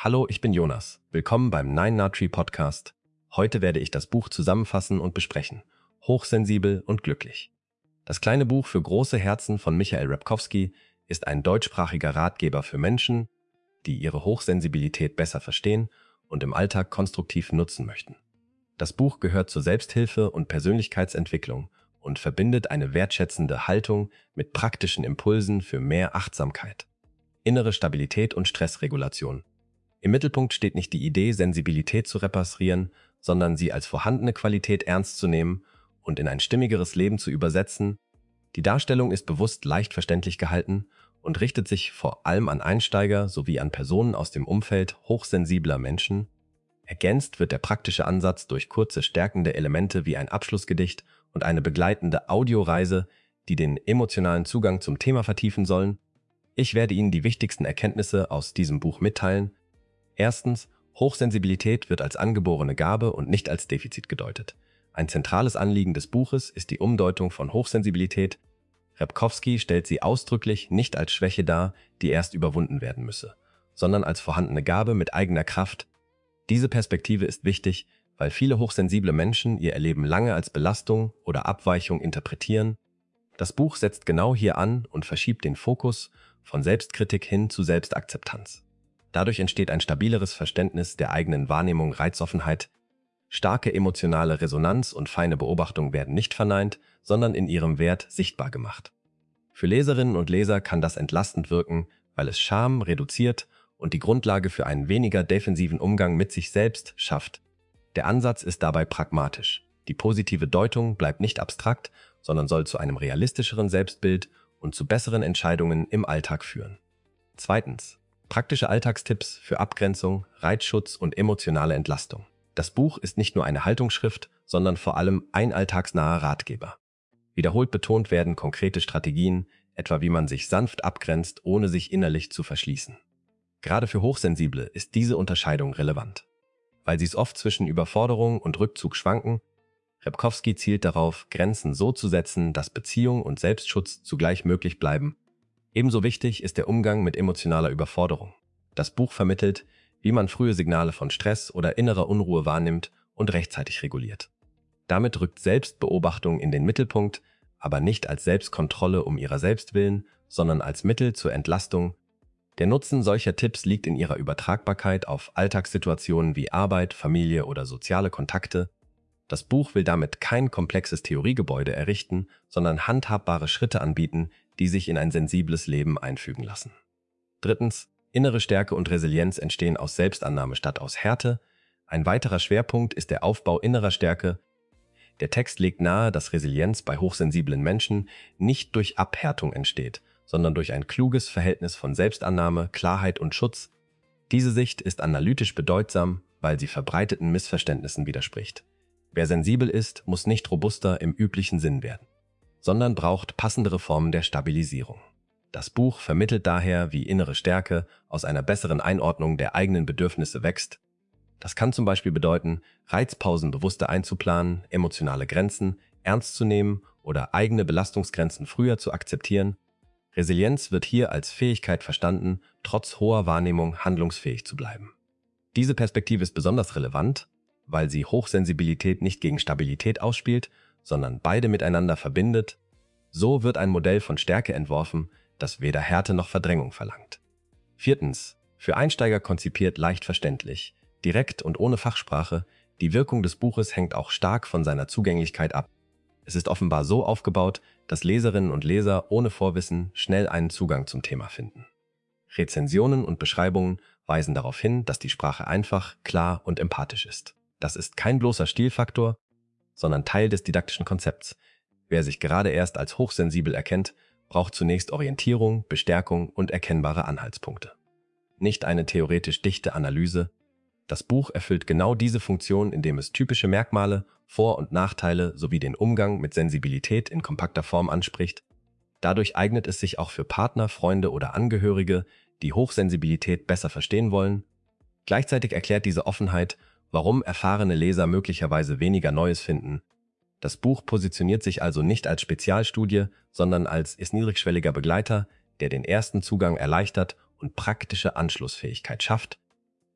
Hallo, ich bin Jonas. Willkommen beim Nine Nut Tree Podcast. Heute werde ich das Buch zusammenfassen und besprechen. Hochsensibel und glücklich. Das kleine Buch für große Herzen von Michael Repkowski ist ein deutschsprachiger Ratgeber für Menschen, die ihre Hochsensibilität besser verstehen und im Alltag konstruktiv nutzen möchten. Das Buch gehört zur Selbsthilfe und Persönlichkeitsentwicklung und verbindet eine wertschätzende Haltung mit praktischen Impulsen für mehr Achtsamkeit, innere Stabilität und Stressregulation. Im Mittelpunkt steht nicht die Idee, Sensibilität zu repassieren, sondern sie als vorhandene Qualität ernst zu nehmen und in ein stimmigeres Leben zu übersetzen. Die Darstellung ist bewusst leicht verständlich gehalten und richtet sich vor allem an Einsteiger sowie an Personen aus dem Umfeld hochsensibler Menschen. Ergänzt wird der praktische Ansatz durch kurze, stärkende Elemente wie ein Abschlussgedicht und eine begleitende Audioreise, die den emotionalen Zugang zum Thema vertiefen sollen. Ich werde Ihnen die wichtigsten Erkenntnisse aus diesem Buch mitteilen. Erstens, Hochsensibilität wird als angeborene Gabe und nicht als Defizit gedeutet. Ein zentrales Anliegen des Buches ist die Umdeutung von Hochsensibilität. Repkowski stellt sie ausdrücklich nicht als Schwäche dar, die erst überwunden werden müsse, sondern als vorhandene Gabe mit eigener Kraft. Diese Perspektive ist wichtig, weil viele hochsensible Menschen ihr Erleben lange als Belastung oder Abweichung interpretieren. Das Buch setzt genau hier an und verschiebt den Fokus von Selbstkritik hin zu Selbstakzeptanz. Dadurch entsteht ein stabileres Verständnis der eigenen Wahrnehmung, Reizoffenheit. Starke emotionale Resonanz und feine Beobachtung werden nicht verneint, sondern in ihrem Wert sichtbar gemacht. Für Leserinnen und Leser kann das entlastend wirken, weil es Scham reduziert und die Grundlage für einen weniger defensiven Umgang mit sich selbst schafft. Der Ansatz ist dabei pragmatisch. Die positive Deutung bleibt nicht abstrakt, sondern soll zu einem realistischeren Selbstbild und zu besseren Entscheidungen im Alltag führen. Zweitens. Praktische Alltagstipps für Abgrenzung, Reizschutz und emotionale Entlastung. Das Buch ist nicht nur eine Haltungsschrift, sondern vor allem ein alltagsnaher Ratgeber. Wiederholt betont werden konkrete Strategien, etwa wie man sich sanft abgrenzt, ohne sich innerlich zu verschließen. Gerade für Hochsensible ist diese Unterscheidung relevant, weil sie es oft zwischen Überforderung und Rückzug schwanken. Repkowski zielt darauf, Grenzen so zu setzen, dass Beziehung und Selbstschutz zugleich möglich bleiben. Ebenso wichtig ist der Umgang mit emotionaler Überforderung. Das Buch vermittelt, wie man frühe Signale von Stress oder innerer Unruhe wahrnimmt und rechtzeitig reguliert. Damit rückt Selbstbeobachtung in den Mittelpunkt, aber nicht als Selbstkontrolle um ihrer selbst willen, sondern als Mittel zur Entlastung. Der Nutzen solcher Tipps liegt in ihrer Übertragbarkeit auf Alltagssituationen wie Arbeit, Familie oder soziale Kontakte. Das Buch will damit kein komplexes Theoriegebäude errichten, sondern handhabbare Schritte anbieten, die sich in ein sensibles Leben einfügen lassen. Drittens, innere Stärke und Resilienz entstehen aus Selbstannahme statt aus Härte. Ein weiterer Schwerpunkt ist der Aufbau innerer Stärke. Der Text legt nahe, dass Resilienz bei hochsensiblen Menschen nicht durch Abhärtung entsteht, sondern durch ein kluges Verhältnis von Selbstannahme, Klarheit und Schutz. Diese Sicht ist analytisch bedeutsam, weil sie verbreiteten Missverständnissen widerspricht. Wer sensibel ist, muss nicht robuster im üblichen Sinn werden, sondern braucht passendere Formen der Stabilisierung. Das Buch vermittelt daher, wie innere Stärke aus einer besseren Einordnung der eigenen Bedürfnisse wächst. Das kann zum Beispiel bedeuten, Reizpausen bewusster einzuplanen, emotionale Grenzen ernst zu nehmen oder eigene Belastungsgrenzen früher zu akzeptieren. Resilienz wird hier als Fähigkeit verstanden, trotz hoher Wahrnehmung handlungsfähig zu bleiben. Diese Perspektive ist besonders relevant, weil sie Hochsensibilität nicht gegen Stabilität ausspielt, sondern beide miteinander verbindet. So wird ein Modell von Stärke entworfen, das weder Härte noch Verdrängung verlangt. Viertens. Für Einsteiger konzipiert, leicht verständlich, direkt und ohne Fachsprache. Die Wirkung des Buches hängt auch stark von seiner Zugänglichkeit ab. Es ist offenbar so aufgebaut, dass Leserinnen und Leser ohne Vorwissen schnell einen Zugang zum Thema finden. Rezensionen und Beschreibungen weisen darauf hin, dass die Sprache einfach, klar und empathisch ist. Das ist kein bloßer Stilfaktor, sondern Teil des didaktischen Konzepts. Wer sich gerade erst als hochsensibel erkennt, braucht zunächst Orientierung, Bestärkung und erkennbare Anhaltspunkte. Nicht eine theoretisch dichte Analyse. Das Buch erfüllt genau diese Funktion, indem es typische Merkmale, Vor- und Nachteile sowie den Umgang mit Sensibilität in kompakter Form anspricht. Dadurch eignet es sich auch für Partner, Freunde oder Angehörige, die Hochsensibilität besser verstehen wollen. Gleichzeitig erklärt diese Offenheit, warum erfahrene Leser möglicherweise weniger Neues finden. Das Buch positioniert sich also nicht als Spezialstudie, sondern als niedrigschwelliger Begleiter, der den ersten Zugang erleichtert und praktische Anschlussfähigkeit schafft.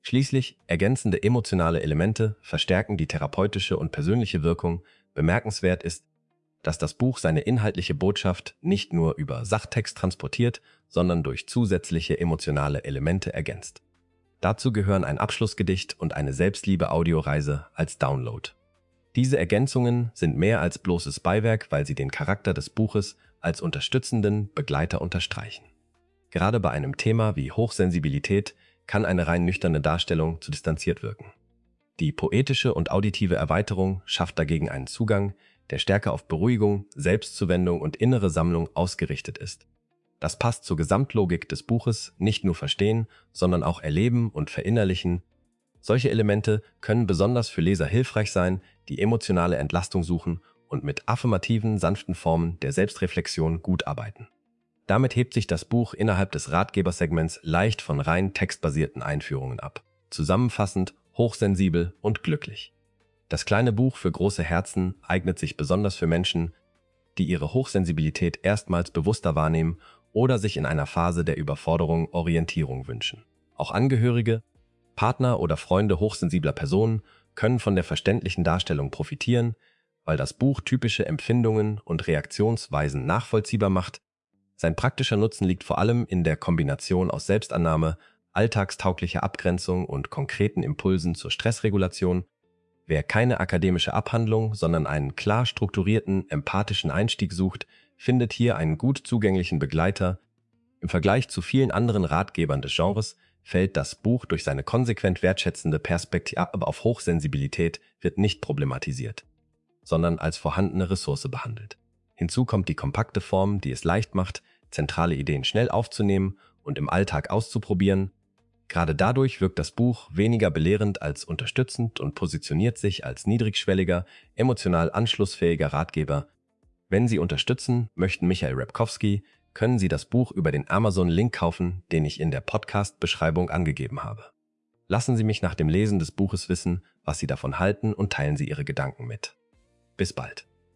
Schließlich, ergänzende emotionale Elemente verstärken die therapeutische und persönliche Wirkung. Bemerkenswert ist, dass das Buch seine inhaltliche Botschaft nicht nur über Sachtext transportiert, sondern durch zusätzliche emotionale Elemente ergänzt. Dazu gehören ein Abschlussgedicht und eine Selbstliebe-Audioreise als Download. Diese Ergänzungen sind mehr als bloßes Beiwerk, weil sie den Charakter des Buches als unterstützenden Begleiter unterstreichen. Gerade bei einem Thema wie Hochsensibilität kann eine rein nüchterne Darstellung zu distanziert wirken. Die poetische und auditive Erweiterung schafft dagegen einen Zugang, der stärker auf Beruhigung, Selbstzuwendung und innere Sammlung ausgerichtet ist. Das passt zur Gesamtlogik des Buches, nicht nur verstehen, sondern auch erleben und verinnerlichen. Solche Elemente können besonders für Leser hilfreich sein, die emotionale Entlastung suchen und mit affirmativen, sanften Formen der Selbstreflexion gut arbeiten. Damit hebt sich das Buch innerhalb des Ratgebersegments leicht von rein textbasierten Einführungen ab. Zusammenfassend, hochsensibel und glücklich. Das kleine Buch für große Herzen eignet sich besonders für Menschen, die ihre Hochsensibilität erstmals bewusster wahrnehmen oder sich in einer Phase der Überforderung Orientierung wünschen. Auch Angehörige, Partner oder Freunde hochsensibler Personen können von der verständlichen Darstellung profitieren, weil das Buch typische Empfindungen und Reaktionsweisen nachvollziehbar macht. Sein praktischer Nutzen liegt vor allem in der Kombination aus Selbstannahme, alltagstauglicher Abgrenzung und konkreten Impulsen zur Stressregulation. Wer keine akademische Abhandlung, sondern einen klar strukturierten, empathischen Einstieg sucht, findet hier einen gut zugänglichen Begleiter. Im Vergleich zu vielen anderen Ratgebern des Genres fällt das Buch durch seine konsequent wertschätzende Perspektive auf Hochsensibilität wird nicht problematisiert, sondern als vorhandene Ressource behandelt. Hinzu kommt die kompakte Form, die es leicht macht, zentrale Ideen schnell aufzunehmen und im Alltag auszuprobieren. Gerade dadurch wirkt das Buch weniger belehrend als unterstützend und positioniert sich als niedrigschwelliger, emotional anschlussfähiger Ratgeber. Wenn Sie unterstützen möchten Michael Repkowski, können Sie das Buch über den Amazon-Link kaufen, den ich in der Podcast-Beschreibung angegeben habe. Lassen Sie mich nach dem Lesen des Buches wissen, was Sie davon halten und teilen Sie Ihre Gedanken mit. Bis bald.